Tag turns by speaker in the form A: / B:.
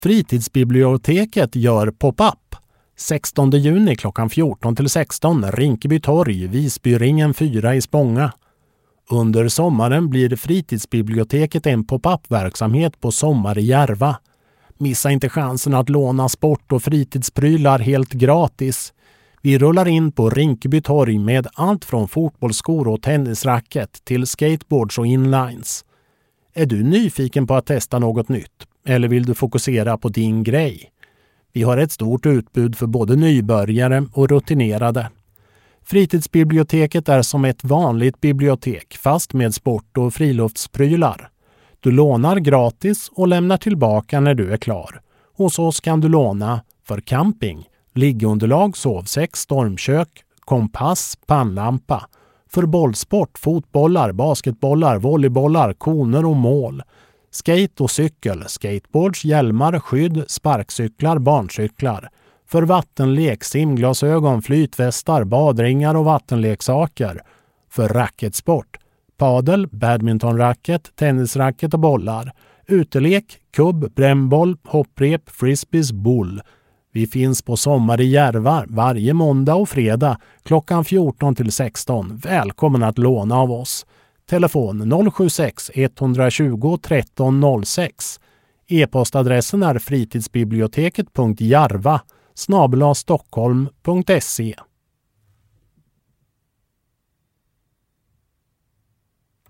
A: Fritidsbiblioteket gör pop-up. 16 juni klockan 14-16, Rinkeby torg, Visbyringen 4 i Spånga. Under sommaren blir fritidsbiblioteket en pop-up-verksamhet på Sommar i Järva. Missa inte chansen att låna sport- och fritidsprylar helt gratis. Vi rullar in på Rinkeby torg med allt från fotbollsskor och tennisracket till skateboards och inlines. Är du nyfiken på att testa något nytt? Eller vill du fokusera på din grej? Vi har ett stort utbud för både nybörjare och rutinerade. Fritidsbiblioteket är som ett vanligt bibliotek fast med sport- och friluftsprylar. Du lånar gratis och lämnar tillbaka när du är klar. Hos oss kan du låna för camping, liggunderlag, sovsäck, stormkök, kompass, pannlampa. För bollsport, fotbollar, basketbollar, volleybollar, koner och mål. Skate och cykel, skateboards, hjälmar, skydd, sparkcyklar, barncyklar. För vattenlek, simglasögon, flytvästar, badringar och vattenleksaker. För racketsport, padel, badmintonracket, tennisracket och bollar. Utelek, kubb, brännboll, hopprep, frisbees, boll. Vi finns på Sommar i Järva varje måndag och fredag klockan 14-16. Välkommen att låna av oss. Telefon 076 120 13 06. E-postadressen är fritidsbiblioteket.jarva@stockholm.se.